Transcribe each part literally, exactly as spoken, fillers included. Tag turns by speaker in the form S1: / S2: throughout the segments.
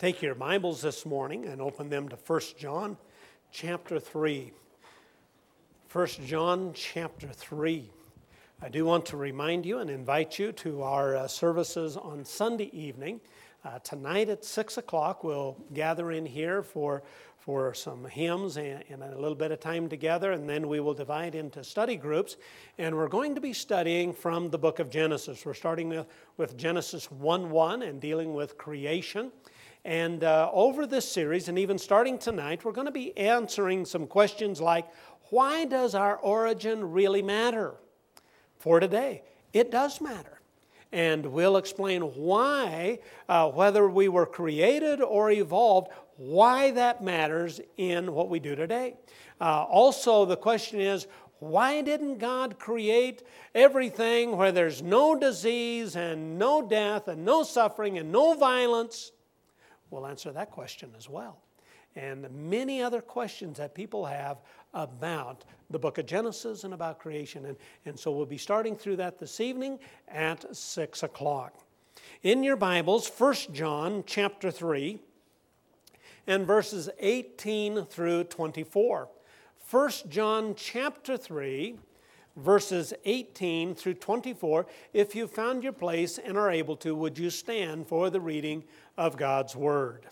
S1: Take your Bibles this morning and open them to First John chapter three. First John chapter three. I do want to remind you and invite you to our uh, services on Sunday evening. Uh, tonight at six o'clock we'll gather in here for, for some hymns and, and a little bit of time together, and then we will divide into study groups. And we're going to be studying from the book of Genesis. We're starting with, with Genesis one one and dealing with creation. And uh, over this series, and even starting tonight, we're going to be answering some questions like, why does our origin really matter? For today, it does matter. And we'll explain why, uh, whether we were created or evolved, why that matters in what we do today. Uh, also, the question is, why didn't God create everything where there's no disease and no death and no suffering and no violence? We'll answer that question as well. And many other questions that people have about the book of Genesis and about creation. And, and so we'll be starting through that this evening at six o'clock. In your Bibles, First John chapter three and verses eighteen through twenty-four. First John chapter three, verses eighteen through twenty-four. If you found your place and are able to, would you stand for the reading of God's Word?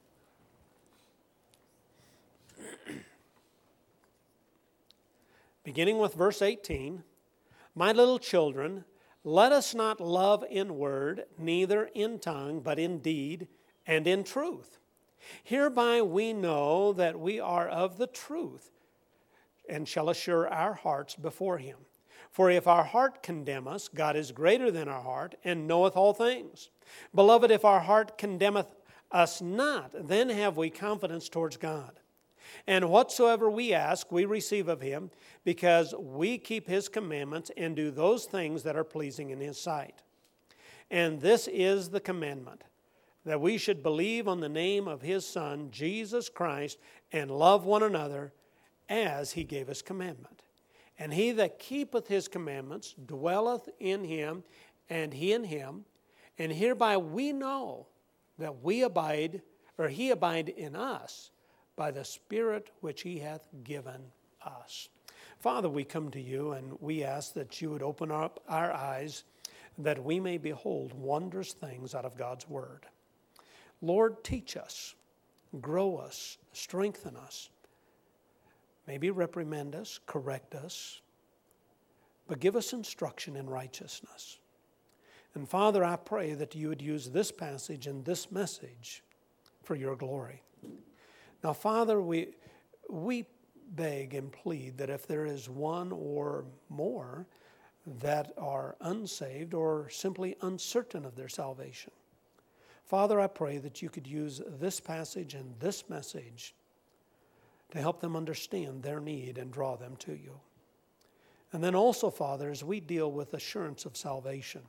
S1: Beginning with verse eighteen, "My little children, let us not love in word, neither in tongue, but in deed and in truth. Hereby we know that we are of the truth, and shall assure our hearts before Him. For if our heart condemn us, God is greater than our heart, and knoweth all things. Beloved, if our heart condemneth us not, then have we confidence towards God. And whatsoever we ask, we receive of Him, because we keep His commandments and do those things that are pleasing in His sight. And this is the commandment, that we should believe on the name of His Son, Jesus Christ, and love one another as He gave us commandment. And he that keepeth His commandments dwelleth in Him, and He in him. And hereby we know that we abide, or He abide in us, by the Spirit which He hath given us." Father, we come to You and we ask that You would open up our eyes that we may behold wondrous things out of God's Word. Lord, teach us, grow us, strengthen us. Maybe reprimand us, correct us, but give us instruction in righteousness. And Father, I pray that You would use this passage and this message for Your glory. Now, Father, we we beg and plead that if there is one or more that are unsaved or simply uncertain of their salvation, Father, I pray that You could use this passage and this message to help them understand their need and draw them to You. And then also, Father, as we deal with assurance of salvation,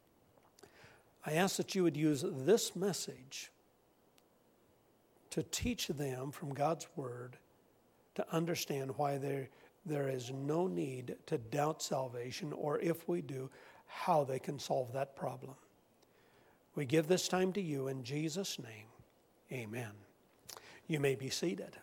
S1: I ask that You would use this message to teach them from God's Word to understand why there, there is no need to doubt salvation, or if we do, how they can solve that problem. We give this time to You in Jesus' name. Amen. You may be seated.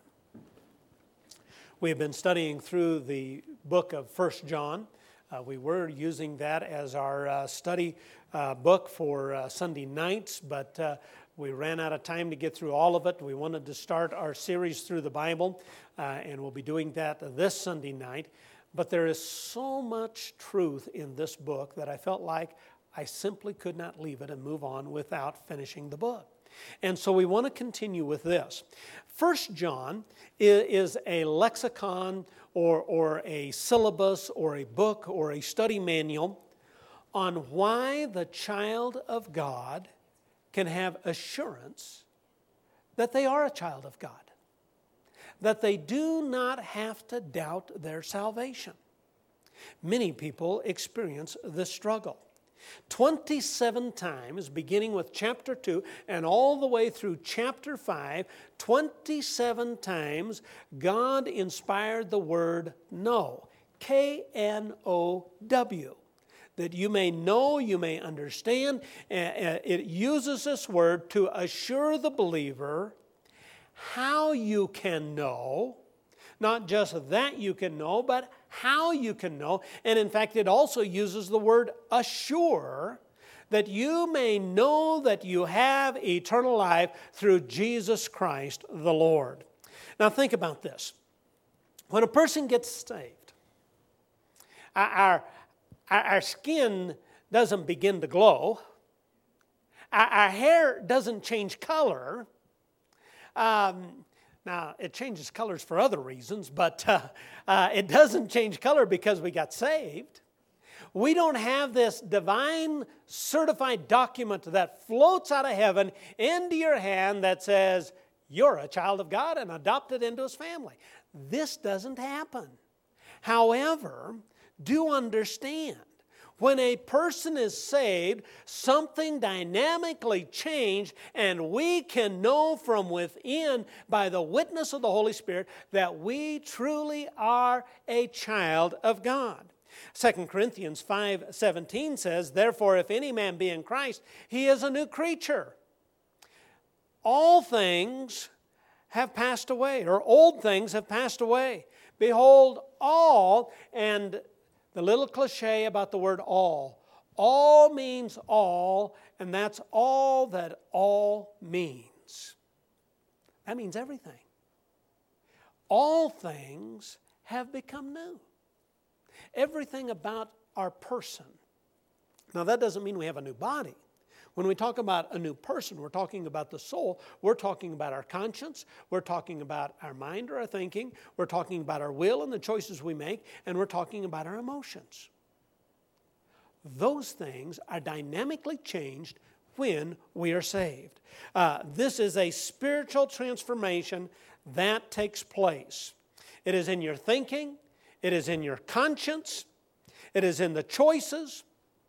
S1: We have been studying through the book of First John. Uh, we were using that as our uh, study uh, book for uh, Sunday nights, but uh, we ran out of time to get through all of it. We wanted to start our series through the Bible, uh, and we'll be doing that this Sunday night. But there is so much truth in this book that I felt like I simply could not leave it and move on without finishing the book. And so we want to continue with this. First John is a lexicon or, or a syllabus or a book or a study manual on why the child of God can have assurance that they are a child of God, that they do not have to doubt their salvation. Many people experience this struggle. twenty-seven times, beginning with chapter two and all the way through chapter five, twenty-seven times God inspired the word know, K N O W. that you may know, you may understand. It uses this word to assure the believer how you can know, not just that you can know, but how you can know. And in fact, it also uses the word assure, that you may know that you have eternal life through Jesus Christ the Lord. Now think about this. When a person gets saved, our, our, our skin doesn't begin to glow. Our, our hair doesn't change color. Um, now, it changes colors for other reasons, but uh, uh, it doesn't change color because we got saved. We don't have this divine certified document that floats out of heaven into your hand that says, you're a child of God and adopted into His family. This doesn't happen. However, do understand, when a person is saved, something dynamically changed, and we can know from within by the witness of the Holy Spirit that we truly are a child of God. Second Corinthians five seventeen says, therefore, if any man be in Christ, he is a new creature. All things have passed away, or old things have passed away. Behold, all, and the little cliche about the word all, all means all, and that's all that all means. That means everything. All things have become new. Everything about our person. Now that doesn't mean we have a new body. When we talk about a new person, we're talking about the soul. We're talking about our conscience. We're talking about our mind or our thinking. We're talking about our will and the choices we make. And we're talking about our emotions. Those things are dynamically changed when we are saved. Uh, this is a spiritual transformation that takes place. It is in your thinking. It is in your conscience. It is in the choices.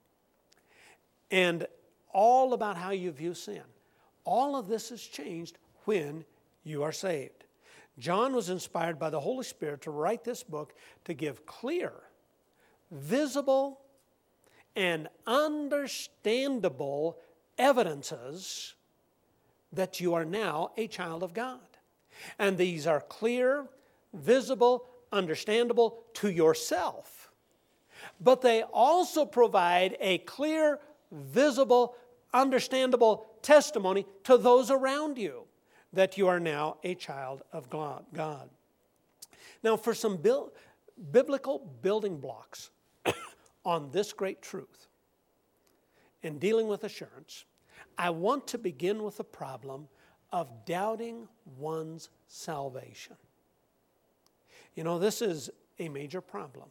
S1: And all about how you view sin. All of this is changed when you are saved. John was inspired by the Holy Spirit to write this book to give clear, visible, and understandable evidences that you are now a child of God. And these are clear, visible, understandable to yourself. But they also provide a clear, visible, understandable testimony to those around you that you are now a child of God. Now, for some bil- biblical building blocks on this great truth in dealing with assurance, I want to begin with the problem of doubting one's salvation. You know, this is a major problem.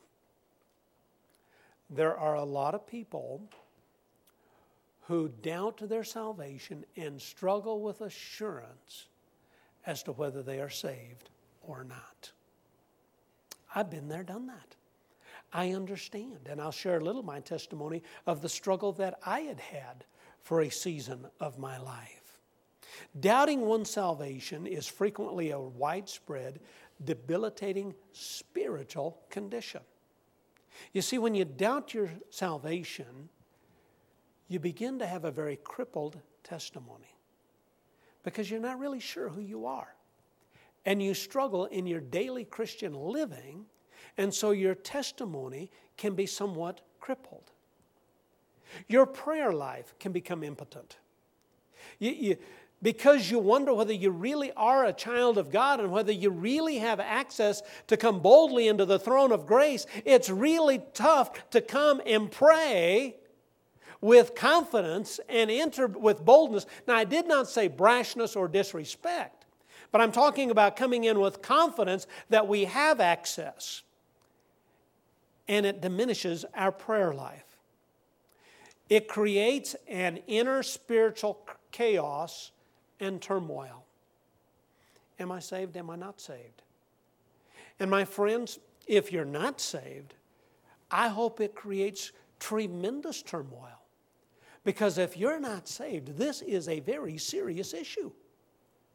S1: There are a lot of people who doubt their salvation and struggle with assurance as to whether they are saved or not. I've been there, done that. I understand, and I'll share a little of my testimony of the struggle that I had had for a season of my life. Doubting one's salvation is frequently a widespread, debilitating spiritual condition. You see, when you doubt your salvation, you begin to have a very crippled testimony because you're not really sure who you are. And you struggle in your daily Christian living, and so your testimony can be somewhat crippled. Your prayer life can become impotent. You, you, because you wonder whether you really are a child of God and whether you really have access to come boldly into the throne of grace, it's really tough to come and pray with confidence and enter with boldness. Now, I did not say brashness or disrespect, but I'm talking about coming in with confidence that we have access. And it diminishes our prayer life. It creates an inner spiritual chaos and turmoil. Am I saved? Am I not saved? And my friends, if you're not saved, I hope it creates tremendous turmoil. Because if you're not saved, this is a very serious issue.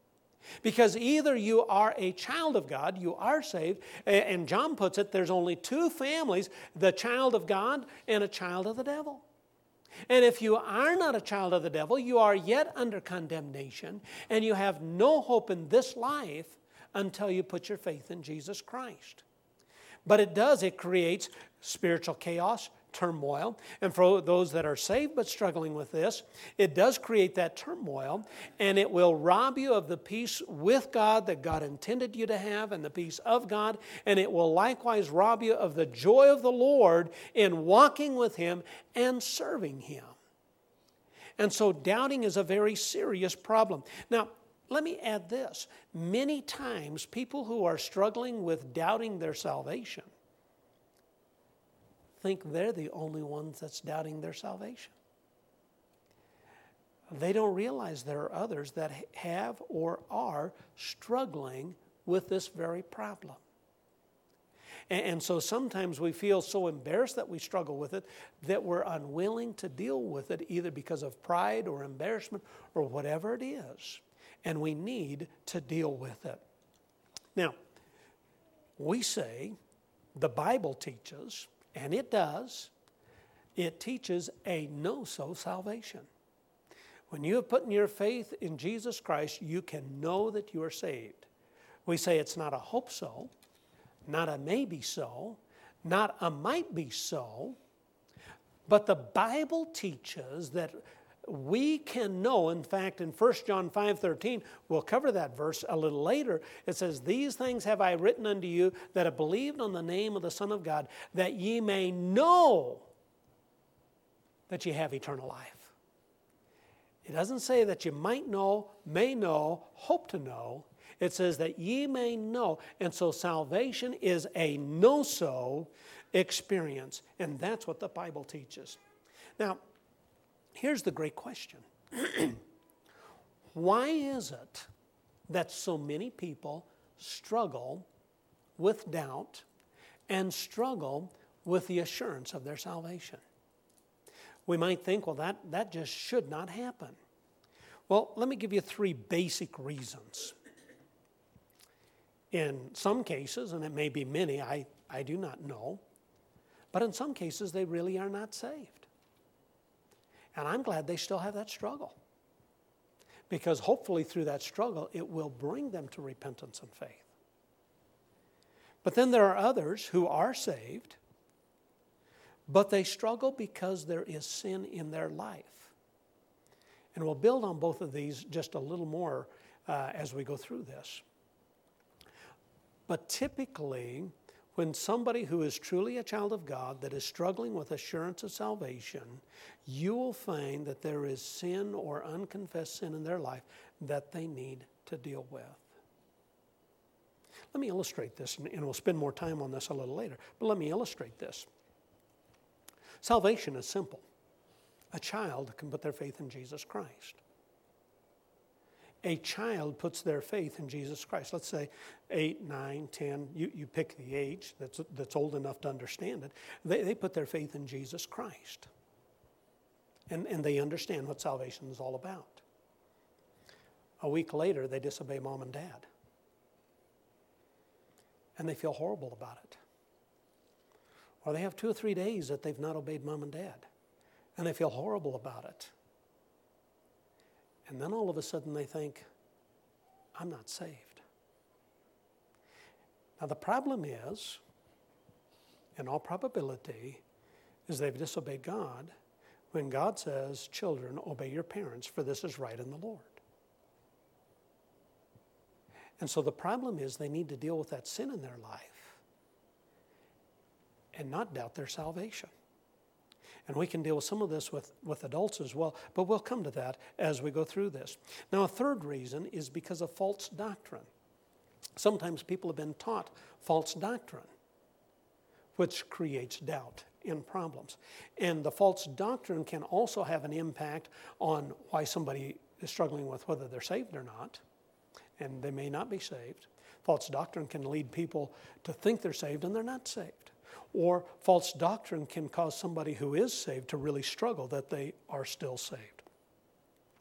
S1: Because either you are a child of God, you are saved, and John puts it, there's only two families, the child of God and a child of the devil. And if you are not a child of the devil, you are yet under condemnation, and you have no hope in this life until you put your faith in Jesus Christ. But it does, it creates spiritual chaos, turmoil. And for those that are saved but struggling with this, it does create that turmoil, and it will rob you of the peace with God that God intended you to have and the peace of God, and it will likewise rob you of the joy of the Lord in walking with Him and serving Him. And so doubting is a very serious problem. Now, let me add this. Many times people who are struggling with doubting their salvation think they're the only ones that's doubting their salvation. They don't realize there are others that have or are struggling with this very problem. And so sometimes we feel so embarrassed that we struggle with it that we're unwilling to deal with it, either because of pride or embarrassment or whatever it is. And we need to deal with it. Now, we say the Bible teaches, and it does, it teaches a no-so salvation. When you have put your faith in Jesus Christ, you can know that you are saved. We say it's not a hope so, not a maybe so, not a might be so, but the Bible teaches that we can know. In fact, in First John five thirteen, we'll cover that verse a little later. It says, "These things have I written unto you that have believed on the name of the Son of God, that ye may know that ye have eternal life." It doesn't say that you might know, may know, hope to know. It says that ye may know. And so salvation is a no-so experience. And that's what the Bible teaches. Now, here's the great question. Why is it that so many people struggle with doubt and struggle with the assurance of their salvation? We might think, well, that, that just should not happen. Well, let me give you three basic reasons. In some cases, and it may be many, I, I do not know, but in some cases they really are not saved. And I'm glad they still have that struggle. Because hopefully through that struggle, it will bring them to repentance and faith. But then there are others who are saved, but they struggle because there is sin in their life. And we'll build on both of these just a little more uh, as we go through this. But typically, when somebody who is truly a child of God that is struggling with assurance of salvation, you will find that there is sin or unconfessed sin in their life that they need to deal with. Let me illustrate this, and we'll spend more time on this a little later, but let me illustrate this. Salvation is simple. A child can put their faith in Jesus Christ. A child puts their faith in Jesus Christ. Let's say eight, nine, ten, you, you pick the age that's, that's old enough to understand it. They, they put their faith in Jesus Christ. And, and they understand what salvation is all about. A week later, they disobey mom and dad. And they feel horrible about it. Or they have two or three days that they've not obeyed mom and dad. And they feel horrible about it. And then all of a sudden they think, I'm not saved. Now the problem is, in all probability, is they've disobeyed God when God says, children, obey your parents, for this is right in the Lord. And so the problem is they need to deal with that sin in their life and not doubt their salvation. And we can deal with some of this with, with adults as well, but we'll come to that as we go through this. Now, a third reason is because of false doctrine. Sometimes people have been taught false doctrine, which creates doubt and problems. And the false doctrine can also have an impact on why somebody is struggling with whether they're saved or not, and they may not be saved. False doctrine can lead people to think they're saved and they're not saved. Or false doctrine can cause somebody who is saved to really struggle that they are still saved.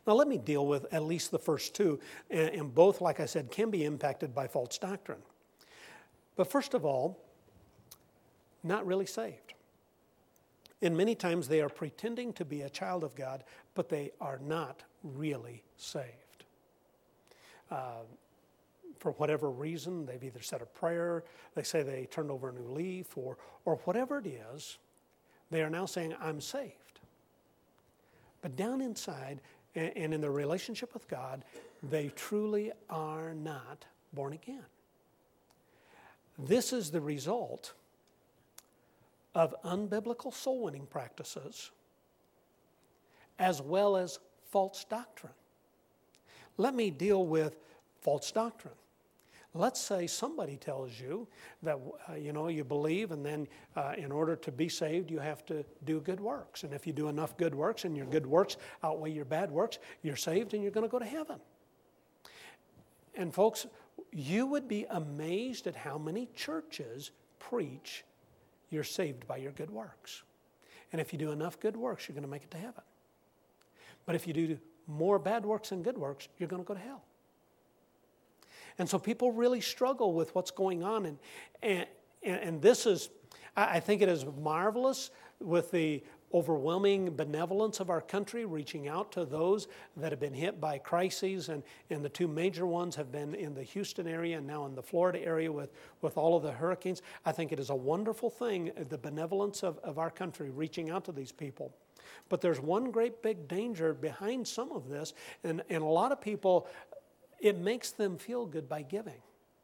S1: Now let me deal with at least the first two, and, and both, like I said, can be impacted by false doctrine. But first of all, not really saved. And many times they are pretending to be a child of God, but they are not really saved. Uh, for whatever reason, they've either said a prayer, they say they turned over a new leaf, or, or whatever it is, they are now saying, I'm saved. But down inside, and, and in their relationship with God, they truly are not born again. This is the result of unbiblical soul winning practices as well as false doctrine. Let me deal with false doctrine. Let's say somebody tells you that uh, you know you believe, and then uh, in order to be saved you have to do good works, and if you do enough good works and your good works outweigh your bad works, you're saved and you're going to go to heaven. And folks, you would be amazed at how many churches preach you're saved by your good works. And if you do enough good works, you're going to make it to heaven. But if you do more bad works than good works, you're going to go to hell. And so people really struggle with what's going on. And, and, and this is, I think it is marvelous with the overwhelming benevolence of our country, reaching out to those that have been hit by crises, and, and the two major ones have been in the Houston area and now in the Florida area with, with all of the hurricanes. I think it is a wonderful thing, the benevolence of, of our country reaching out to these people. But there's one great big danger behind some of this, and, and a lot of people, it makes them feel good by giving.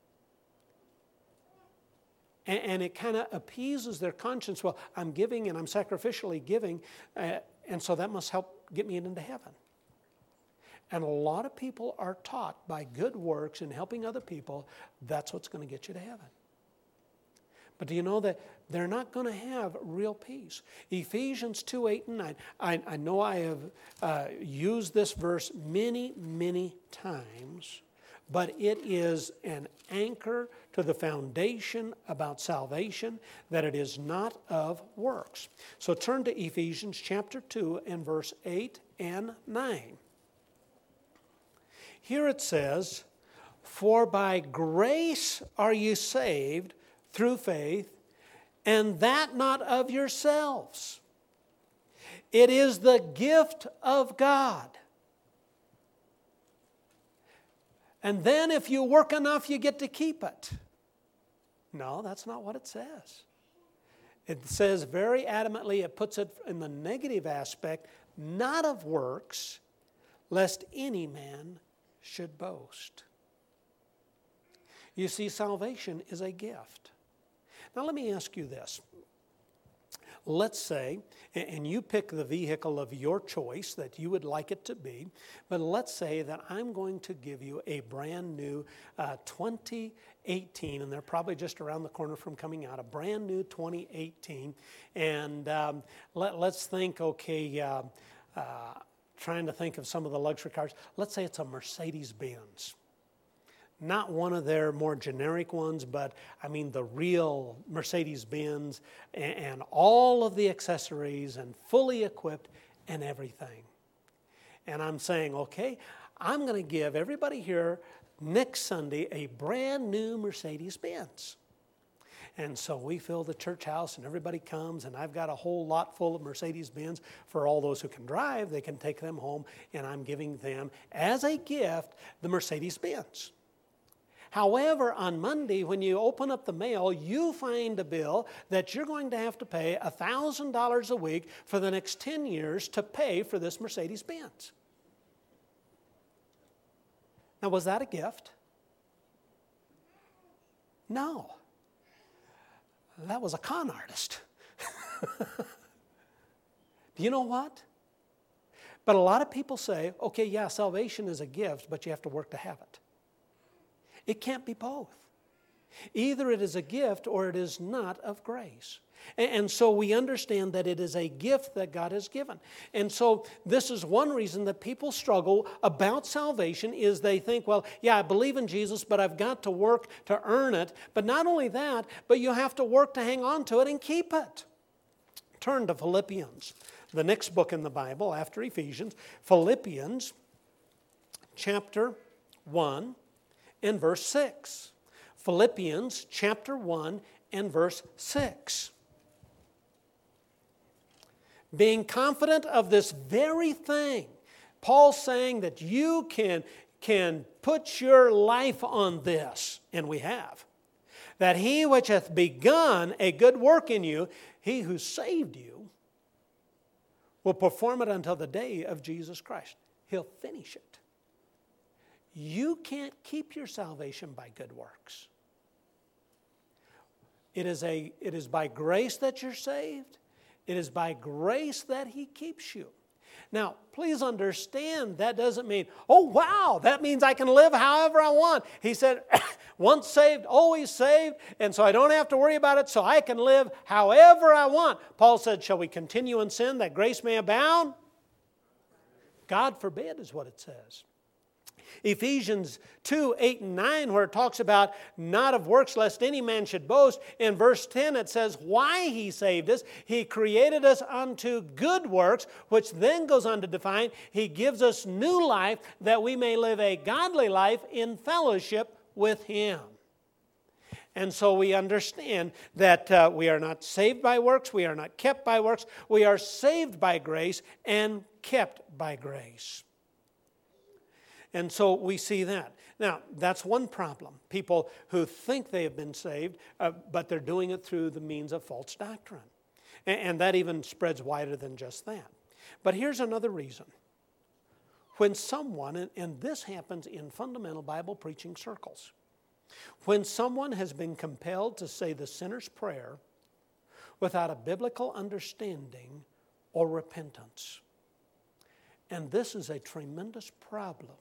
S1: And it kind of appeases their conscience. Well, I'm giving and I'm sacrificially giving, uh, and so that must help get me into heaven. And a lot of people are taught by good works and helping other people, that's what's going to get you to heaven. But do you know that they're not going to have real peace? Ephesians two, eight, and nine. I, I know I have uh, used this verse many, many times, but it is an anchor to the foundation about salvation, that it is not of works. So turn to Ephesians chapter two and verse eight and nine. Here it says, "For by grace are you saved through faith, and that not of yourselves. It is the gift of God. And then if you work enough, you get to keep it." No, that's not what it says. It says very adamantly, it puts it in the negative aspect, not of works, lest any man should boast. You see, salvation is a gift. Now let me ask you this. Let's say, and you pick the vehicle of your choice that you would like it to be, but let's say that I'm going to give you a brand new uh, twenty eighteen, and they're probably just around the corner from coming out, a brand new twenty eighteen, and um, let, let's think, okay, uh, uh, trying to think of some of the luxury cars. Let's say it's a Mercedes-Benz. Not one of their more generic ones, but I mean the real Mercedes-Benz, and, and all of the accessories and fully equipped and everything. And I'm saying, okay, I'm going to give everybody here next Sunday a brand new Mercedes-Benz. And so we fill the church house and everybody comes, and I've got a whole lot full of Mercedes-Benz for all those who can drive. They can take them home, and I'm giving them as a gift the Mercedes-Benz. However, on Monday, when you open up the mail, you find a bill that you're going to have to pay one thousand dollars a week for the next ten years to pay for this Mercedes-Benz. Now, was that a gift? No. That was a con artist. Do you know what? But a lot of people say, okay, yeah, salvation is a gift, but you have to work to have it. It can't be both. Either it is a gift or it is not of grace. And so we understand that it is a gift that God has given. And so this is one reason that people struggle about salvation, is they think, well, yeah, I believe in Jesus, but I've got to work to earn it. But not only that, but you have to work to hang on to it and keep it. Turn to Philippians, the next book in the Bible after Ephesians. Philippians chapter one and verse six. Philippians chapter one and verse six. Being confident of this very thing. Paul's saying that you can, can put your life on this, and we have. That he which hath begun a good work in you, he who saved you, will perform it until the day of Jesus Christ. He'll finish it. You can't keep your salvation by good works. It is, a, it is by grace that you're saved. It is by grace that He keeps you. Now, please understand that doesn't mean, oh, wow, that means I can live however I want. He said, once saved, always saved, and so I don't have to worry about it, so I can live however I want. Paul said, shall we continue in sin that grace may abound? God forbid is what it says. Ephesians two, eight, and nine, where it talks about not of works lest any man should boast. In verse ten it says why He saved us. He created us unto good works, which then goes on to define He gives us new life that we may live a godly life in fellowship with Him. And so we understand that uh, we are not saved by works, we are not kept by works, we are saved by grace and kept by grace. And so we see that. Now, that's one problem. People who think they have been saved, uh, but they're doing it through the means of false doctrine. And, and that even spreads wider than just that. But here's another reason. When someone, and, and this happens in fundamental Bible preaching circles, when someone has been compelled to say the sinner's prayer without a biblical understanding or repentance. And this is a tremendous problem.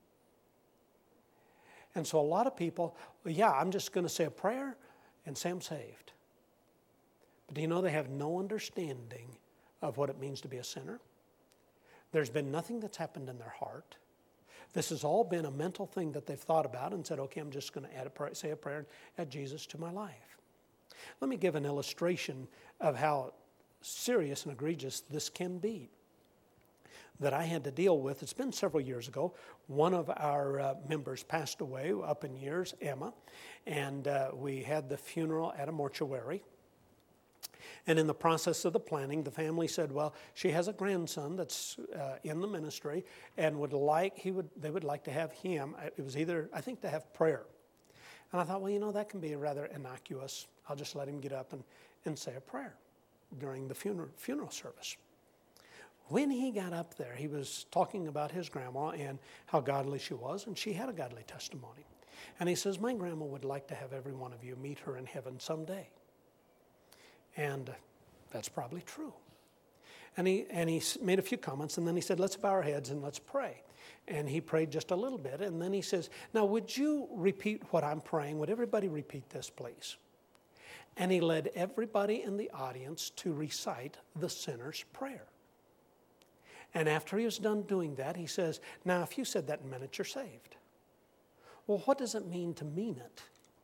S1: And so a lot of people, well, yeah, I'm just going to say a prayer and say I'm saved. But do you know they have no understanding of what it means to be a sinner? There's been nothing that's happened in their heart. This has all been a mental thing that they've thought about and said, okay, I'm just going to add a prayer, say a prayer and add Jesus to my life. Let me give an illustration of how serious and egregious this can be that I had to deal with. It's been several years ago. One of our uh, members passed away, up in years, Emma, and uh, we had the funeral at a mortuary. And in the process of the planning, the family said, well, she has a grandson that's uh, in the ministry and would like, he would, they would like to have him, it was either, I think, to have prayer. And I thought, well, you know, that can be rather innocuous. I'll just let him get up and, and say a prayer during the funeral, funeral service. When he got up there, he was talking about his grandma and how godly she was, and she had a godly testimony. And he says, my grandma would like to have every one of you meet her in heaven someday. And that's probably true. And he, and he made a few comments, and then he said, let's bow our heads and let's pray. And he prayed just a little bit, and then he says, now would you repeat what I'm praying? Would everybody repeat this, please? And he led everybody in the audience to recite the sinner's prayer. And after he was done doing that, he says, now if you said that in a minute, you're saved. Well, what does it mean to mean it?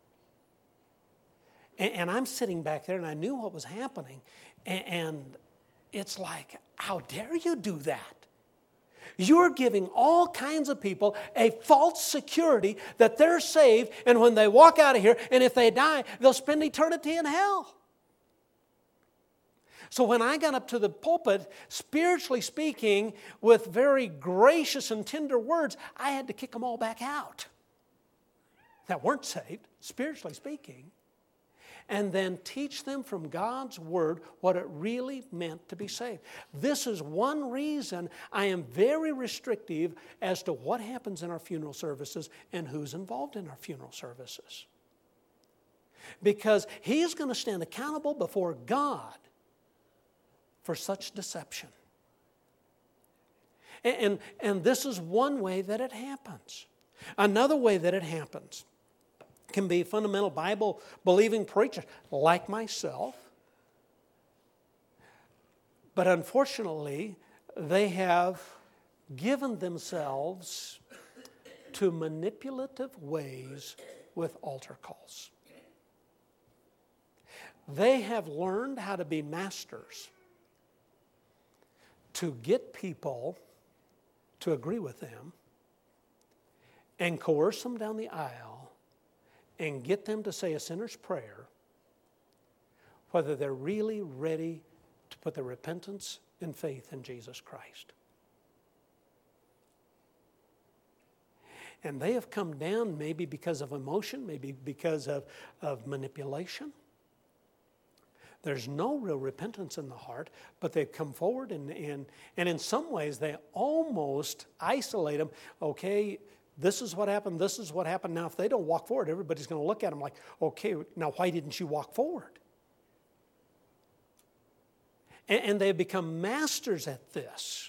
S1: And, and I'm sitting back there, and I knew what was happening. And, and it's like, how dare you do that? You're giving all kinds of people a false security that they're saved, and when they walk out of here, and if they die, they'll spend eternity in hell. So when I got up to the pulpit, spiritually speaking, with very gracious and tender words, I had to kick them all back out that weren't saved, spiritually speaking, and then teach them from God's Word what it really meant to be saved. This is one reason I am very restrictive as to what happens in our funeral services and who's involved in our funeral services. Because he's going to stand accountable before God for such deception. And, and, and this is one way that it happens. Another way that it happens can be fundamental Bible-believing preachers like myself. But unfortunately, they have given themselves to manipulative ways with altar calls. They have learned how to be masters to get people to agree with them and coerce them down the aisle and get them to say a sinner's prayer, whether they're really ready to put their repentance and faith in Jesus Christ. And they have come down maybe because of emotion, maybe because of, of manipulation. There's no real repentance in the heart, but they've come forward and, and, and in some ways they almost isolate them. Okay, this is what happened, this is what happened. Now if they don't walk forward, everybody's going to look at them like, okay, now why didn't you walk forward? And, and they've become masters at this.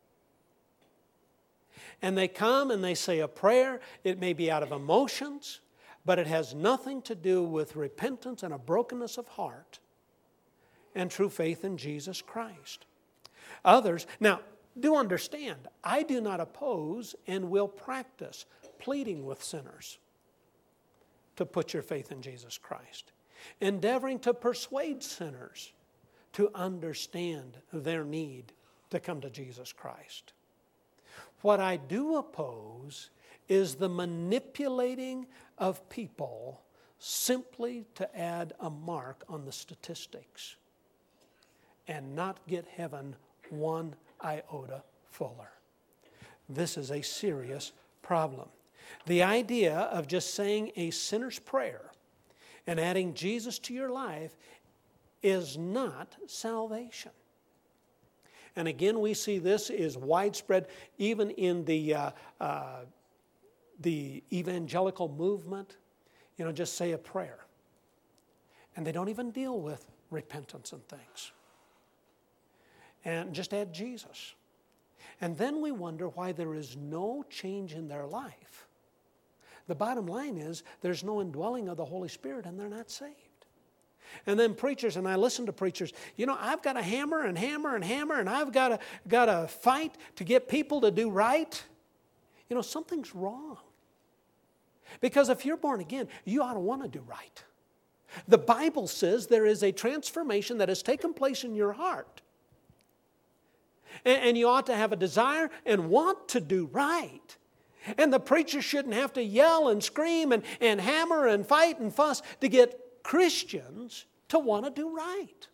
S1: And they come and they say a prayer. It may be out of emotions, but it has nothing to do with repentance and a brokenness of heart and true faith in Jesus Christ. Others, now, do understand, I do not oppose and will practice pleading with sinners to put your faith in Jesus Christ, endeavoring to persuade sinners to understand their need to come to Jesus Christ. What I do oppose is the manipulating of people simply to add a mark on the statistics and not get heaven one iota fuller. This is a serious problem. The idea of just saying a sinner's prayer and adding Jesus to your life is not salvation. And again, we see this is widespread even in the, uh, uh, the evangelical movement. You know, just say a prayer. And they don't even deal with repentance and things. And just add Jesus. And then we wonder why there is no change in their life. The bottom line is there's no indwelling of the Holy Spirit and they're not saved. And then preachers, and I listen to preachers, you know, I've got to hammer and hammer and hammer, and I've got to, got to fight to get people to do right. You know, something's wrong. Because if you're born again, you ought to want to do right. The Bible says there is a transformation that has taken place in your heart. And, and you ought to have a desire and want to do right. And the preacher shouldn't have to yell and scream and, and hammer and fight and fuss to get Christians to want to do right.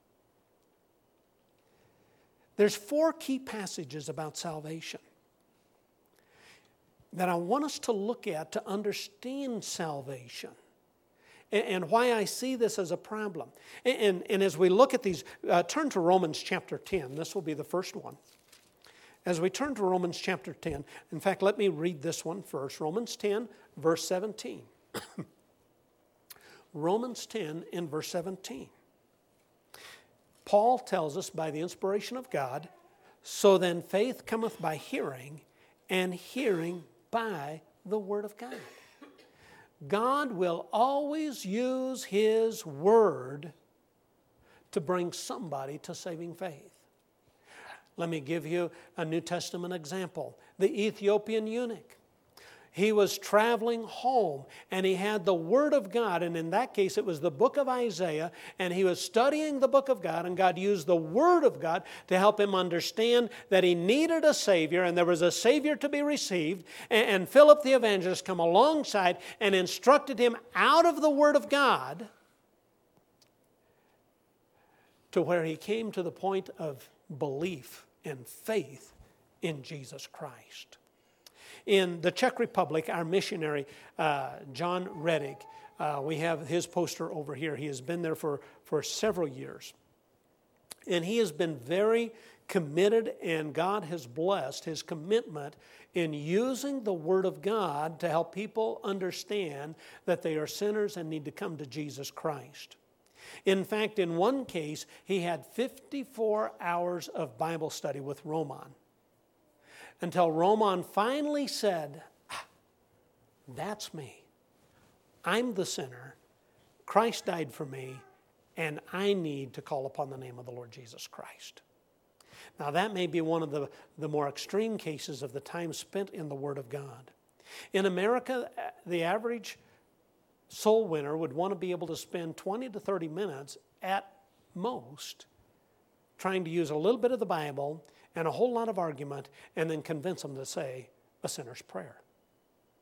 S1: There's four key passages about salvation that I want us to look at to understand salvation and, and why I see this as a problem. And, and, and as we look at these, uh, turn to Romans chapter ten. This will be the first one. As we turn to Romans chapter ten, in fact, let me read this one first. Romans ten, verse seventeen. Romans ten in verse seventeen. Paul tells us by the inspiration of God, so then faith cometh by hearing, and hearing by the word of God. God will always use His word to bring somebody to saving faith. Let me give you a New Testament example. The Ethiopian eunuch. He was traveling home and he had the Word of God, and in that case it was the book of Isaiah, and he was studying the book of God, and God used the Word of God to help him understand that he needed a Savior and there was a Savior to be received, and, and Philip the evangelist come alongside and instructed him out of the Word of God to where he came to the point of belief and faith in Jesus Christ. In the Czech Republic, our missionary, uh, John Reddick, uh, we have his poster over here. He has been there for, for several years. And he has been very committed, and God has blessed his commitment in using the Word of God to help people understand that they are sinners and need to come to Jesus Christ. In fact, in one case, he had fifty-four hours of Bible study with Roman, until Roman finally said, ah, that's me. I'm the sinner. Christ died for me, and I need to call upon the name of the Lord Jesus Christ. Now, that may be one of the, the more extreme cases of the time spent in the Word of God. In America, the average soul winner would want to be able to spend twenty to thirty minutes at most trying to use a little bit of the Bible and a whole lot of argument and then convince them to say a sinner's prayer.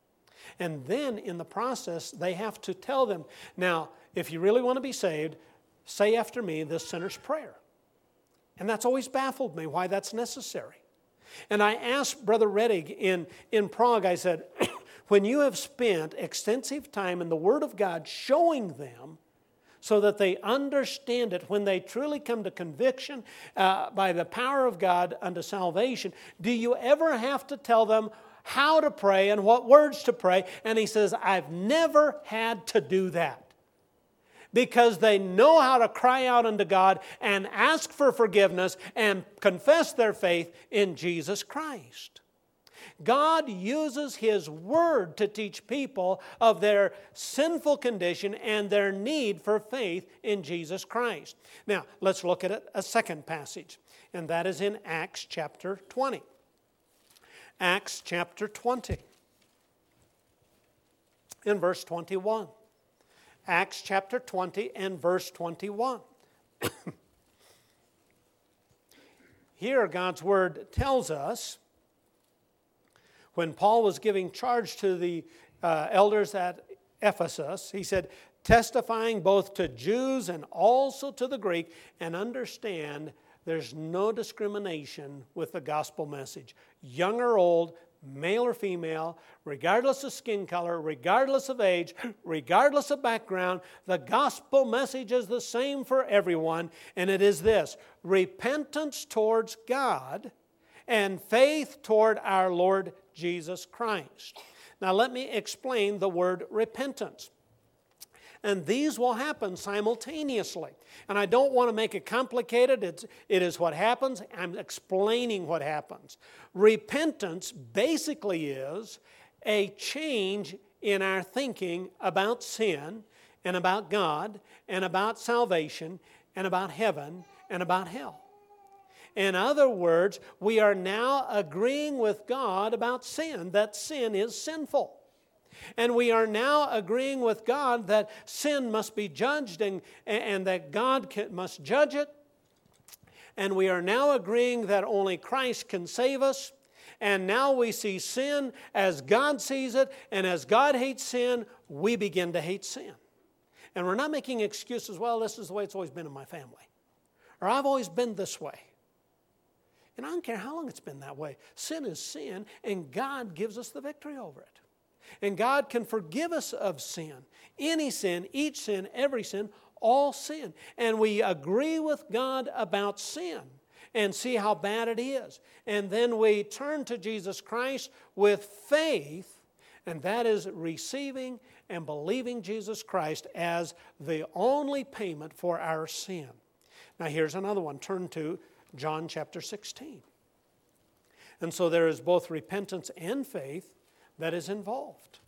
S1: And then in the process, they have to tell them, now, if you really want to be saved, say after me this sinner's prayer. And that's always baffled me why that's necessary. And I asked Brother Rettig in, in Prague, I said, when you have spent extensive time in the Word of God showing them so that they understand it, when they truly come to conviction uh, by the power of God unto salvation, do you ever have to tell them how to pray and what words to pray? And he says, I've never had to do that. Because they know how to cry out unto God and ask for forgiveness and confess their faith in Jesus Christ. God uses His Word to teach people of their sinful condition and their need for faith in Jesus Christ. Now, let's look at a second passage, and that is in Acts chapter twenty. Acts chapter twenty, in verse twenty-one. Acts chapter twenty and verse twenty-one. Here God's Word tells us, when Paul was giving charge to the uh, elders at Ephesus, he said, testifying both to Jews and also to the Greek, and understand there's no discrimination with the gospel message. Young or old, male or female, regardless of skin color, regardless of age, regardless of background, the gospel message is the same for everyone, and it is this: repentance towards God and faith toward our Lord Jesus Christ. Now let me explain the word repentance. And these will happen simultaneously. And I don't want to make it complicated. It's, it is what happens. I'm explaining what happens. Repentance basically is a change in our thinking about sin and about God and about salvation and about heaven and about hell. In other words, we are now agreeing with God about sin, that sin is sinful. And we are now agreeing with God that sin must be judged and, and that God can, must judge it. And we are now agreeing that only Christ can save us. And now we see sin as God sees it. And as God hates sin, we begin to hate sin. And we're not making excuses, well, this is the way it's always been in my family. Or I've always been this way. And I don't care how long it's been that way. Sin is sin, and God gives us the victory over it. And God can forgive us of sin. Any sin, each sin, every sin, all sin. And we agree with God about sin and see how bad it is. And then we turn to Jesus Christ with faith, and that is receiving and believing Jesus Christ as the only payment for our sin. Now here's another one. Turn to John chapter sixteen. And so there is both repentance and faith that is involved.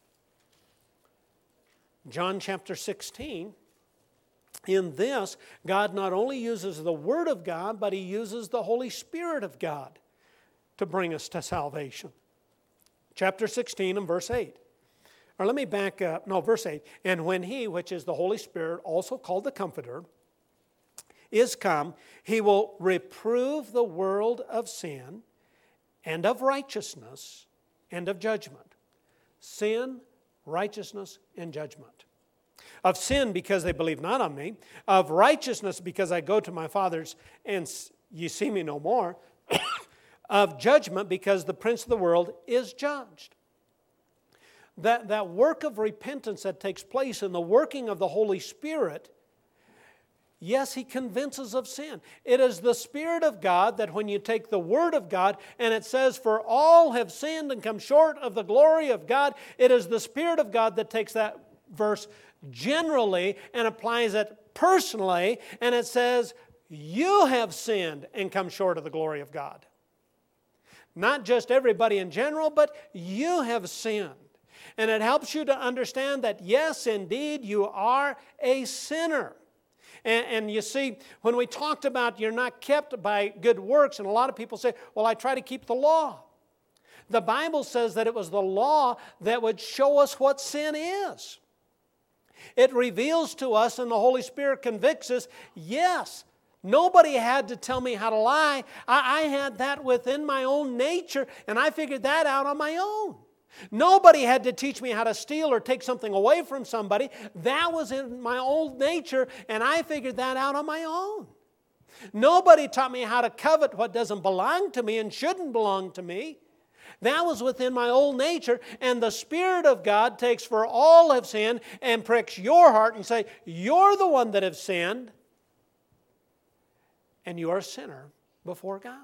S1: John chapter sixteen, in this, God not only uses the Word of God, but He uses the Holy Spirit of God to bring us to salvation. Chapter sixteen and verse eight. Or let me back up, no, verse eight. And when He, which is the Holy Spirit, also called the Comforter, is come, He will reprove the world of sin and of righteousness and of judgment. Sin, righteousness, and judgment. Of sin, because they believe not on me. Of righteousness, because I go to my Father's and ye see me no more. Of judgment, because the prince of the world is judged. That, that work of repentance that takes place in the working of the Holy Spirit, yes, He convinces of sin. It is the Spirit of God that when you take the Word of God and it says, for all have sinned and come short of the glory of God, it is the Spirit of God that takes that verse generally and applies it personally, and it says, you have sinned and come short of the glory of God. Not just everybody in general, but you have sinned. And it helps you to understand that, yes, indeed, you are a sinner. And, and you see, when we talked about you're not kept by good works, and a lot of people say, well, I try to keep the law. The Bible says that it was the law that would show us what sin is. It reveals to us, and the Holy Spirit convicts us, yes, nobody had to tell me how to lie. I, I had that within my own nature, and I figured that out on my own. Nobody had to teach me how to steal or take something away from somebody. That was in my old nature, and I figured that out on my own. Nobody taught me how to covet what doesn't belong to me and shouldn't belong to me. That was within my old nature, and the Spirit of God takes "for all have sinned" and pricks your heart and say, you're the one that have sinned, and you are a sinner before God.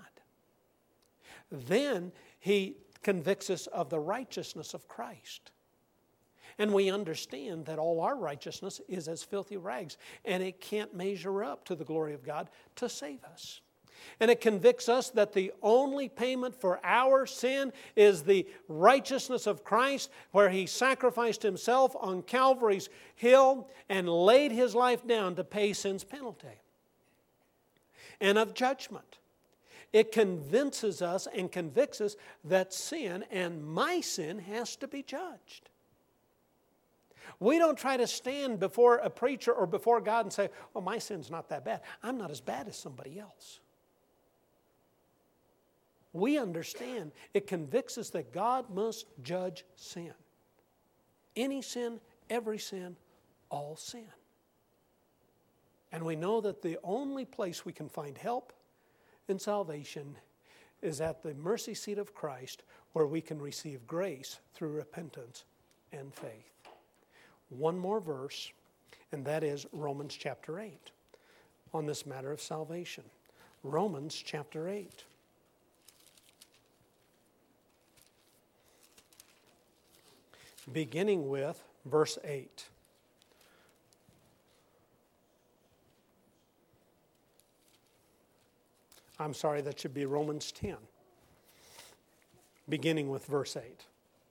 S1: Then He convicts us of the righteousness of Christ. And we understand that all our righteousness is as filthy rags, and it can't measure up to the glory of God to save us. And it convicts us that the only payment for our sin is the righteousness of Christ, where He sacrificed Himself on Calvary's hill and laid His life down to pay sin's penalty. And of judgment. It convinces us and convicts us that sin, and my sin, has to be judged. We don't try to stand before a preacher or before God and say, well, my sin's not that bad. I'm not as bad as somebody else. We understand it convicts us that God must judge sin. Any sin, every sin, all sin. And we know that the only place we can find help and salvation is at the mercy seat of Christ, where we can receive grace through repentance and faith. One more verse, and that is Romans chapter eight, on this matter of salvation. Romans chapter eight. Beginning with verse eight. I'm sorry, that should be Romans ten, beginning with verse eight.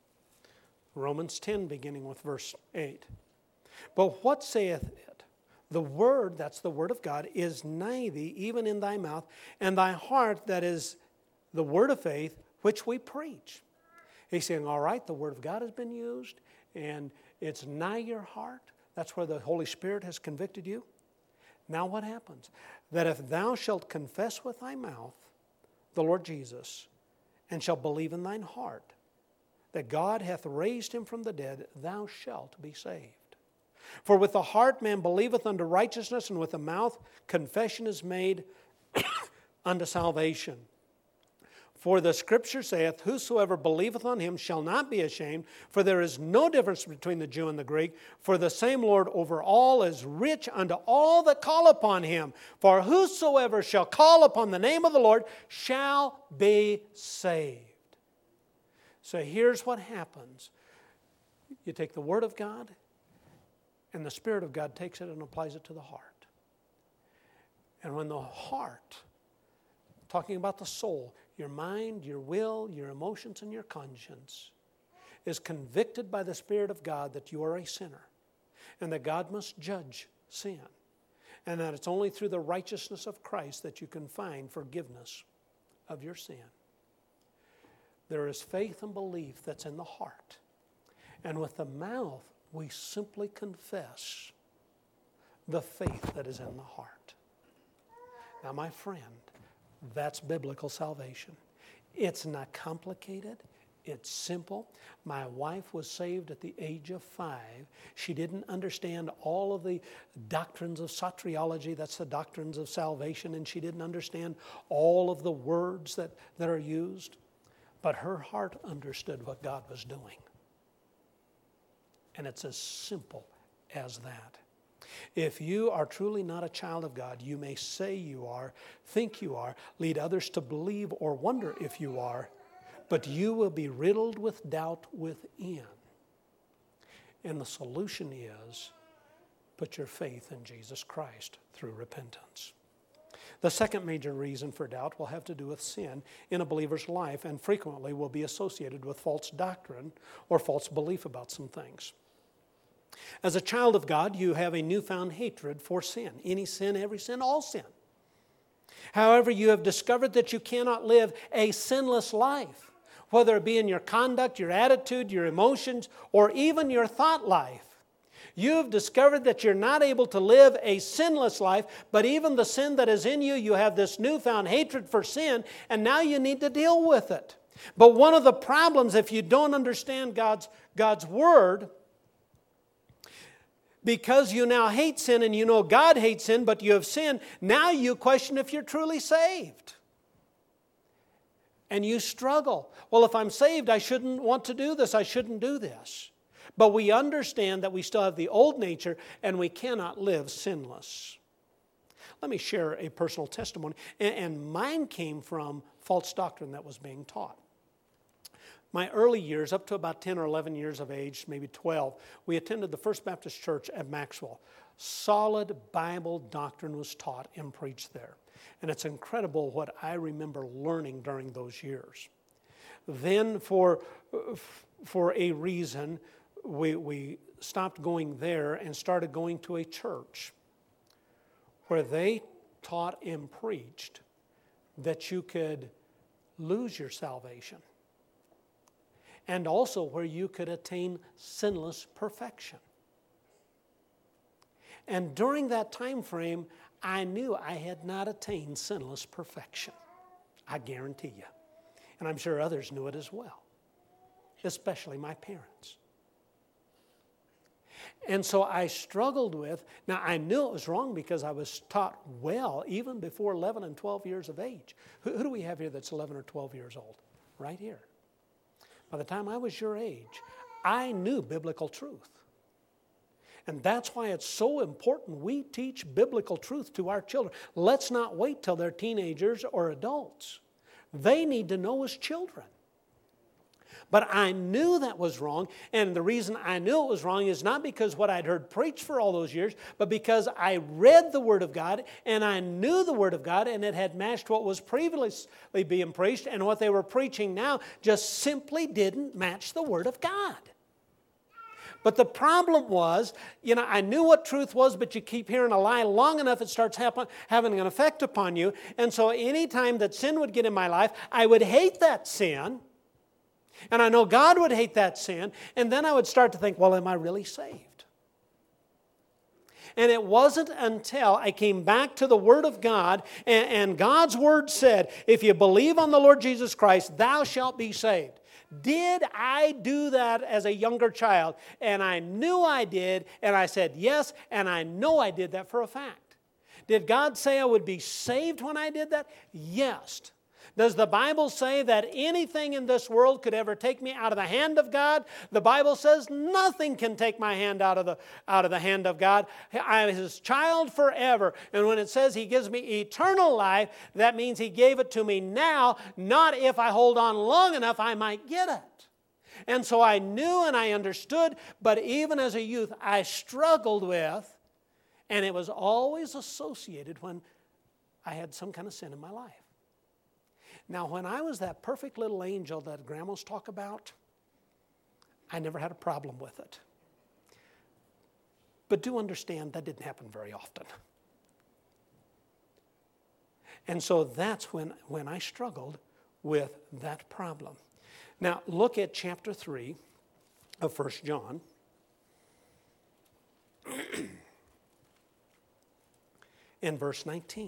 S1: Romans ten, beginning with verse eight. But what saith it? The word, that's the word of God, is nigh thee, even in thy mouth, and thy heart, that is the word of faith, which we preach. He's saying, all right, the word of God has been used, and it's nigh your heart. That's where the Holy Spirit has convicted you. Now what happens? That if thou shalt confess with thy mouth the Lord Jesus, and shalt believe in thine heart that God hath raised him from the dead, thou shalt be saved. For with the heart man believeth unto righteousness, and with the mouth confession is made unto salvation. For the Scripture saith, whosoever believeth on him shall not be ashamed, for there is no difference between the Jew and the Greek, for the same Lord over all is rich unto all that call upon him. For whosoever shall call upon the name of the Lord shall be saved. So here's what happens. You take the Word of God, and the Spirit of God takes it and applies it to the heart. And when the heart, talking about the soul, your mind, your will, your emotions, and your conscience, is convicted by the Spirit of God that you are a sinner, and that God must judge sin, and that it's only through the righteousness of Christ that you can find forgiveness of your sin. There is faith and belief that's in the heart. And with the mouth, we simply confess the faith that is in the heart. Now, my friend, that's biblical salvation. It's not complicated. It's simple. My wife was saved at the age of five. She didn't understand all of the doctrines of soteriology, that's the doctrines of salvation, and she didn't understand all of the words that, that are used. But her heart understood what God was doing. And it's as simple as that. If you are truly not a child of God, you may say you are, think you are, lead others to believe or wonder if you are, but you will be riddled with doubt within. And the solution is, put your faith in Jesus Christ through repentance. The second major reason for doubt will have to do with sin in a believer's life, and frequently will be associated with false doctrine or false belief about some things. As a child of God, you have a newfound hatred for sin. Any sin, every sin, all sin. However, you have discovered that you cannot live a sinless life, whether it be in your conduct, your attitude, your emotions, or even your thought life. You have discovered that you're not able to live a sinless life, but even the sin that is in you, you have this newfound hatred for sin, and now you need to deal with it. But one of the problems, if you don't understand God's, God's Word, because you now hate sin and you know God hates sin, but you have sinned, now you question if you're truly saved. And you struggle. Well, if I'm saved, I shouldn't want to do this. I shouldn't do this. But we understand that we still have the old nature and we cannot live sinless. Let me share a personal testimony. And mine came from false doctrine that was being taught. My early years, up to about ten or eleven years of age, maybe twelve, we attended the First Baptist Church at Maxwell. Solid Bible doctrine was taught and preached there. And it's incredible what I remember learning during those years. Then for, for a reason, we, we stopped going there and started going to a church where they taught and preached that you could lose your salvation. And also where you could attain sinless perfection. And during that time frame, I knew I had not attained sinless perfection. I guarantee you. And I'm sure others knew it as well, especially my parents. And so I struggled with, now I knew it was wrong because I was taught well even before eleven and twelve years of age. Who, who do we have here that's eleven or twelve years old? Right here. By the time I was your age, I knew biblical truth. And that's why it's so important we teach biblical truth to our children. Let's not wait till they're teenagers or adults. They need to know as children. But I knew that was wrong, and the reason I knew it was wrong is not because what I'd heard preached for all those years, but because I read the Word of God, and I knew the Word of God, and it had matched what was previously being preached, and what they were preaching now just simply didn't match the Word of God. But the problem was, you know, I knew what truth was, but you keep hearing a lie long enough, it starts happen, having an effect upon you. And so any time that sin would get in my life, I would hate that sin. And I know God would hate that sin. And then I would start to think, well, am I really saved? And it wasn't until I came back to the Word of God, and, and God's Word said, if you believe on the Lord Jesus Christ, thou shalt be saved. Did I do that as a younger child? And I knew I did, and I said yes, and I know I did that for a fact. Did God say I would be saved when I did that? Yes. Does the Bible say that anything in this world could ever take me out of the hand of God? The Bible says nothing can take my hand out of the, out of the hand of God. I am His child forever. And when it says He gives me eternal life, that means He gave it to me now, not if I hold on long enough, I might get it. And so I knew and I understood, but even as a youth, I struggled with, and it was always associated when I had some kind of sin in my life. Now, when I was that perfect little angel that grandmas talk about, I never had a problem with it. But do understand that didn't happen very often. And so that's when, when I struggled with that problem. Now, look at chapter three of First John. In verse nineteen.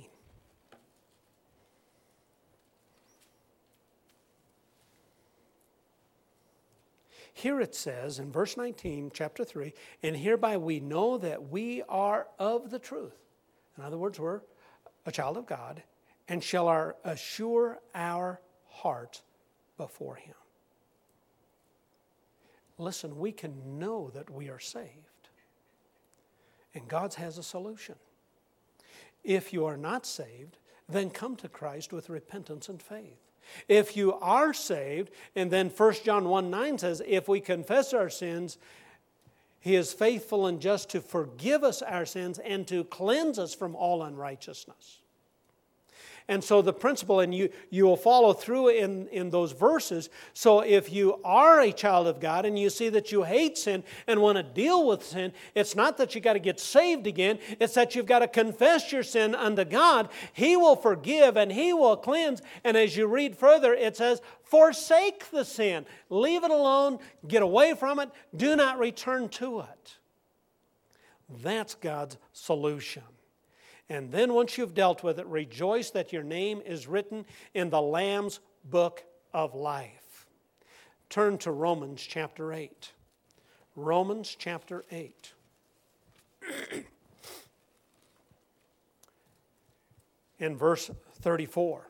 S1: Here it says in verse nineteen, chapter three, and hereby we know that we are of the truth. In other words, we're a child of God, and shall our, assure our hearts before Him. Listen, we can know that we are saved, and God has a solution. If you are not saved, then come to Christ with repentance and faith. If you are saved, and then First John one nine says, if we confess our sins, He is faithful and just to forgive us our sins and to cleanse us from all unrighteousness. And so the principle, and you, you will follow through in, in those verses. So if you are a child of God and you see that you hate sin and want to deal with sin, it's not that you got to get saved again. It's that you've got to confess your sin unto God. He will forgive and He will cleanse. And as you read further, it says, forsake the sin. Leave it alone. Get away from it. Do not return to it. That's God's solution. And then once you've dealt with it, rejoice that your name is written in the Lamb's book of life. Turn to Romans chapter eight. Romans chapter eight. In verse thirty-four.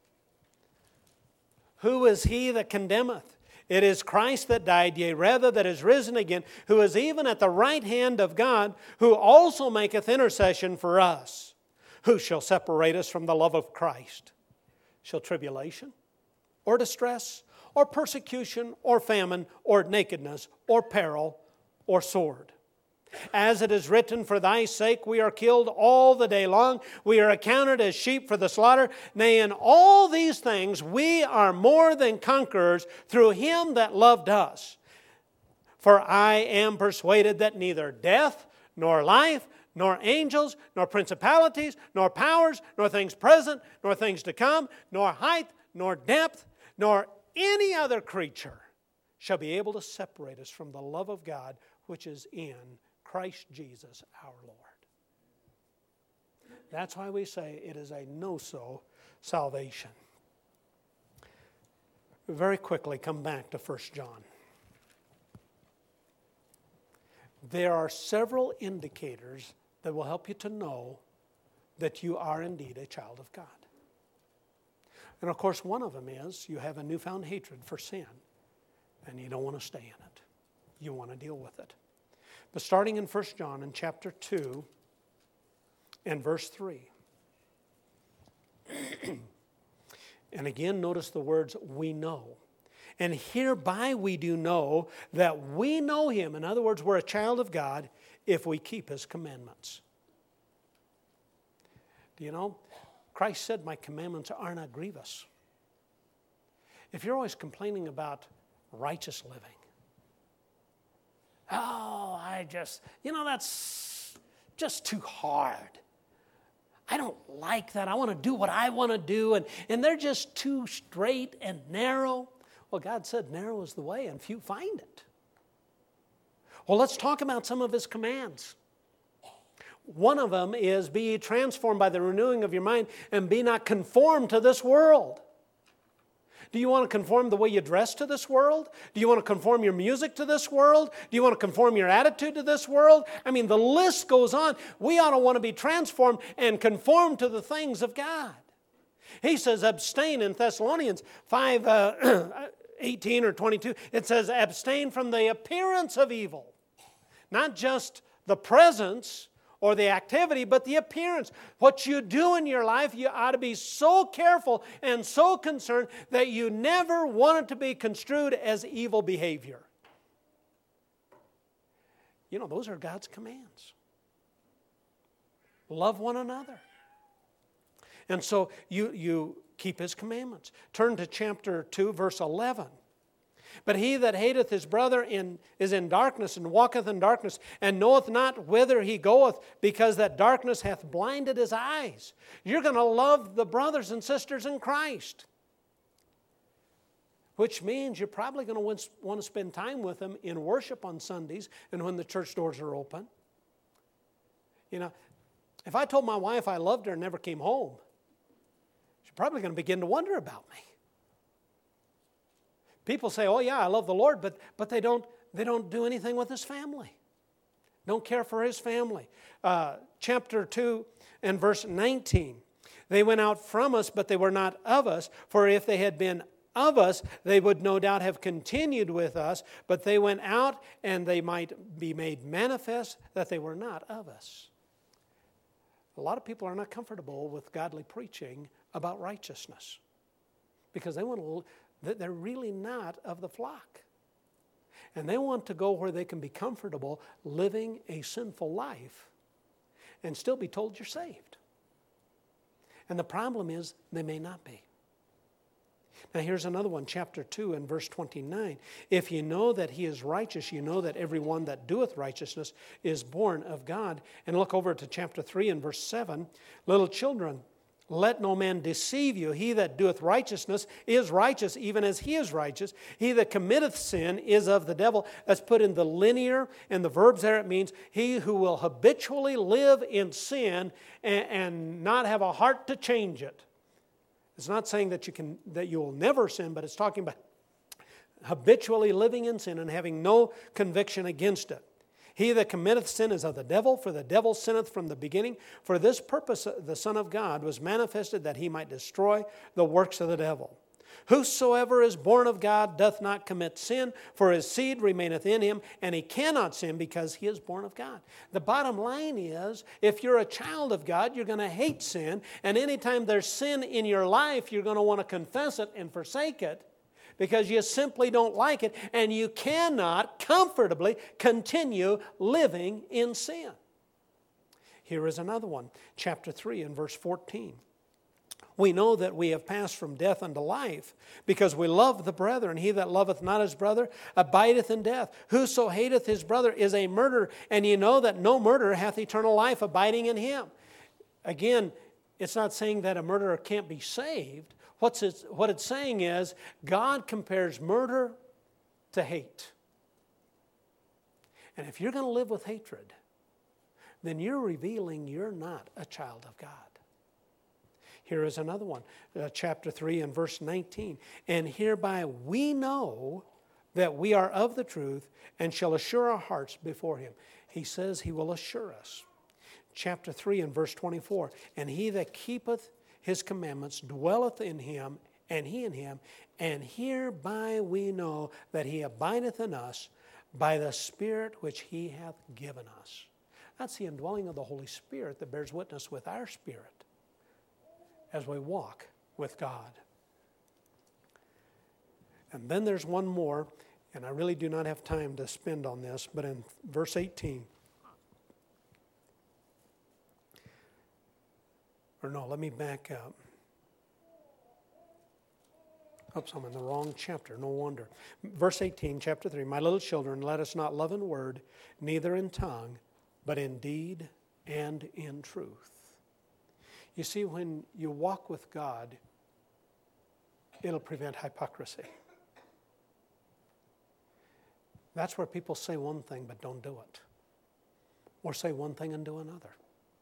S1: Who is he that condemneth? It is Christ that died, yea, rather that is risen again, who is even at the right hand of God, who also maketh intercession for us. Who shall separate us from the love of Christ? Shall tribulation, or distress, or persecution, or famine, or nakedness, or peril, or sword? As it is written, for thy sake we are killed all the day long. We are accounted as sheep for the slaughter. Nay, in all these things we are more than conquerors through him that loved us. For I am persuaded that neither death, nor life, nor angels, nor principalities, nor powers, nor things present, nor things to come, nor height, nor depth, nor any other creature shall be able to separate us from the love of God which is in Christ Jesus our Lord. That's why we say it is a no-so salvation. Very quickly come back to First John. There are several indicators that will help you to know that you are indeed a child of God. And of course, one of them is you have a newfound hatred for sin, and you don't want to stay in it. You want to deal with it. But starting in First John in chapter two and verse three. And again, notice the words, we know. And hereby we do know that we know him. In other words, we're a child of God if we keep his commandments. Do you know? Christ said, my commandments are not grievous. If you're always complaining about righteous living, oh, I just, you know, that's just too hard. I don't like that. I want to do what I want to do, and, and they're just too straight and narrow. Well, God said narrow is the way, and few find it. Well, let's talk about some of his commands. One of them is, be ye transformed by the renewing of your mind, and be not conformed to this world. Do you want to conform the way you dress to this world? Do you want to conform your music to this world? Do you want to conform your attitude to this world? I mean, the list goes on. We ought to want to be transformed and conform to the things of God. He says abstain in Thessalonians five, eighteen or twenty-two. It says abstain from the appearance of evil. Not just the presence or the activity, but the appearance. What you do in your life, you ought to be so careful and so concerned that you never want it to be construed as evil behavior. You know, those are God's commands. Love one another. And so you, you keep his commandments. Turn to chapter two, verse eleven. But he that hateth his brother in, is in darkness, and walketh in darkness, and knoweth not whither he goeth, because that darkness hath blinded his eyes. You're going to love the brothers and sisters in Christ. Which means you're probably going to want to spend time with them in worship on Sundays and when the church doors are open. You know, if I told my wife I loved her and never came home, she's probably going to begin to wonder about me. People say, oh yeah, I love the Lord, but, but they don't, they don't do anything with his family. Don't care for his family. Uh, chapter two and verse nineteen. They went out from us, but they were not of us. For if they had been of us, they would no doubt have continued with us. But they went out, and they might be made manifest that they were not of us. A lot of people are not comfortable with godly preaching about righteousness because they want to... that they're really not of the flock. And they want to go where they can be comfortable living a sinful life and still be told you're saved. And the problem is they may not be. Now here's another one, chapter two and verse twenty-nine. If you know that he is righteous, you know that every one that doeth righteousness is born of God. And look over to chapter three and verse seven. Little children, let no man deceive you. He that doeth righteousness is righteous, even as he is righteous. He that committeth sin is of the devil. That's put in the linear, and the verbs there, it means he who will habitually live in sin and, and not have a heart to change it. It's not saying that you can that you will never sin, but it's talking about habitually living in sin and having no conviction against it. He that committeth sin is of the devil, for the devil sinneth from the beginning. For this purpose the Son of God was manifested, that he might destroy the works of the devil. Whosoever is born of God doth not commit sin, for his seed remaineth in him, and he cannot sin because he is born of God. The bottom line is, if you're a child of God, you're going to hate sin, and anytime there's sin in your life, you're going to want to confess it and forsake it, because you simply don't like it, and you cannot comfortably continue living in sin. Here is another one, chapter three and verse fourteen. We know that we have passed from death unto life, because we love the brethren. He that loveth not his brother abideth in death. Whoso hateth his brother is a murderer, and ye know that no murderer hath eternal life abiding in him. Again, it's not saying that a murderer can't be saved. What's it, what it's saying is, God compares murder to hate. And if you're going to live with hatred, then you're revealing you're not a child of God. Here is another one, uh, chapter three and verse nineteen. And hereby we know that we are of the truth, and shall assure our hearts before him. He says he will assure us. Chapter three and verse twenty-four. And he that keepeth his commandments dwelleth in him, and he in him. And hereby we know that he abideth in us by the Spirit which he hath given us. That's the indwelling of the Holy Spirit that bears witness with our spirit as we walk with God. And then there's one more, and I really do not have time to spend on this, but in verse eighteen, or no, let me back up. Oops, I'm in the wrong chapter, no wonder. Verse eighteen, chapter three, my little children, let us not love in word, neither in tongue, but in deed and in truth. You see, when you walk with God, it'll prevent hypocrisy. That's where people say one thing but don't do it, or say one thing and do another.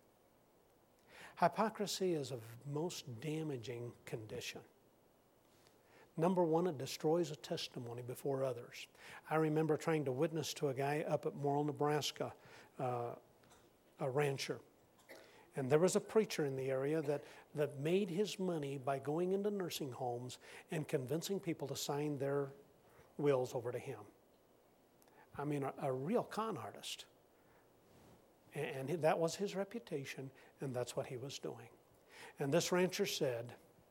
S1: Hypocrisy is a most damaging condition. Number one, it destroys a testimony before others. I remember trying to witness to a guy up at Morrill, Nebraska, uh, a rancher. And there was a preacher in the area that, that made his money by going into nursing homes and convincing people to sign their wills over to him. I mean, a, a real con artist. And, and that was his reputation, and that's what he was doing. And this rancher said,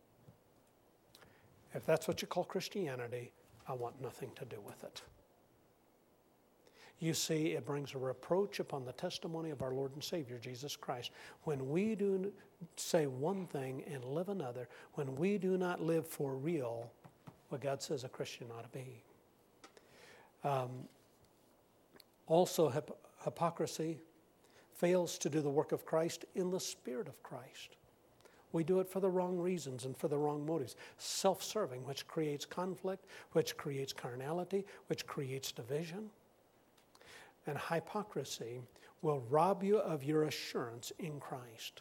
S1: if that's what you call Christianity, I want nothing to do with it. You see, it brings a reproach upon the testimony of our Lord and Savior, Jesus Christ. When we do say one thing and live another, when we do not live for real what God says a Christian ought to be. Um, also, hip- hypocrisy fails to do the work of Christ in the Spirit of Christ. We do it for the wrong reasons and for the wrong motives. Self-serving, which creates conflict, which creates carnality, which creates division. And hypocrisy will rob you of your assurance in Christ.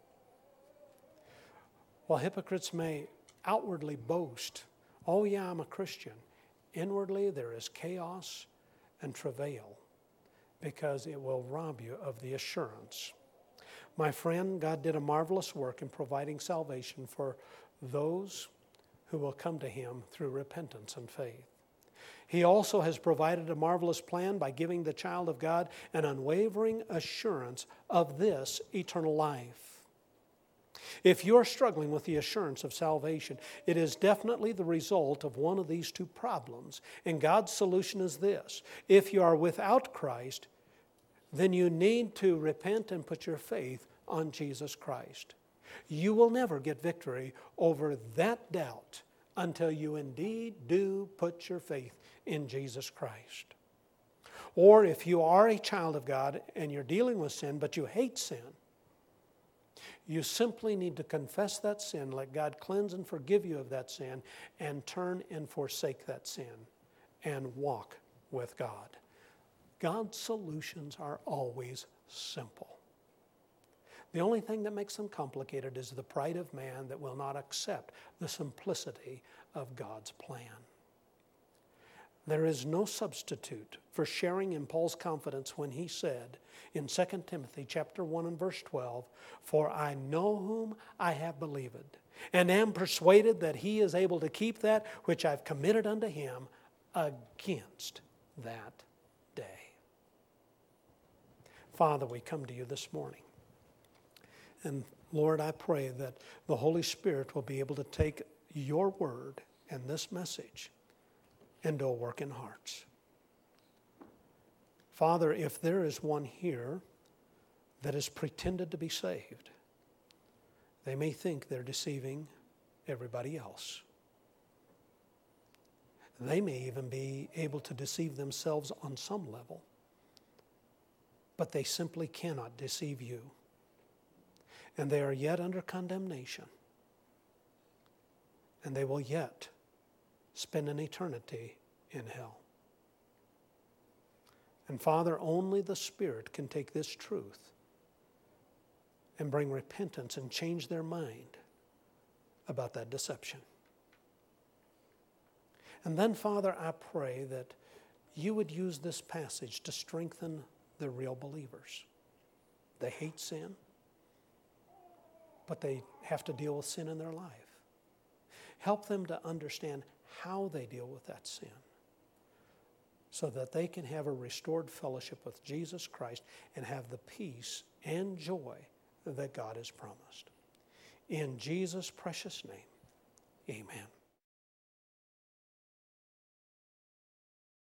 S1: While hypocrites may outwardly boast, oh yeah, I'm a Christian, inwardly there is chaos and travail, because it will rob you of the assurance. My friend, God did a marvelous work in providing salvation for those who will come to him through repentance and faith. He also has provided a marvelous plan by giving the child of God an unwavering assurance of this eternal life. If you're struggling with the assurance of salvation, it is definitely the result of one of these two problems. And God's solution is this: if you are without Christ, then you need to repent and put your faith on Jesus Christ. You will never get victory over that doubt until you indeed do put your faith in Jesus Christ. Or if you are a child of God and you're dealing with sin, but you hate sin, you simply need to confess that sin, let God cleanse and forgive you of that sin, and turn and forsake that sin and walk with God. God's solutions are always simple. The only thing that makes them complicated is the pride of man that will not accept the simplicity of God's plan. There is no substitute for sharing in Paul's confidence when he said in Second Timothy chapter one and verse twelve, "For I know whom I have believed, and am persuaded that he is able to keep that which I've committed unto him against that day." Father, we come to you this morning. And Lord, I pray that the Holy Spirit will be able to take your word and this message and do a work in hearts. Father, if there is one here that has pretended to be saved, they may think they're deceiving everybody else. They may even be able to deceive themselves on some level, but they simply cannot deceive you. And they are yet under condemnation, and they will yet spend an eternity in hell. And Father, only the Spirit can take this truth and bring repentance and change their mind about that deception. And then, Father, I pray that you would use this passage to strengthen the real believers. They hate sin, but they have to deal with sin in their life. Help them to understand how they deal with that sin so that they can have a restored fellowship with Jesus Christ and have the peace and joy that God has promised. In Jesus' precious name, amen.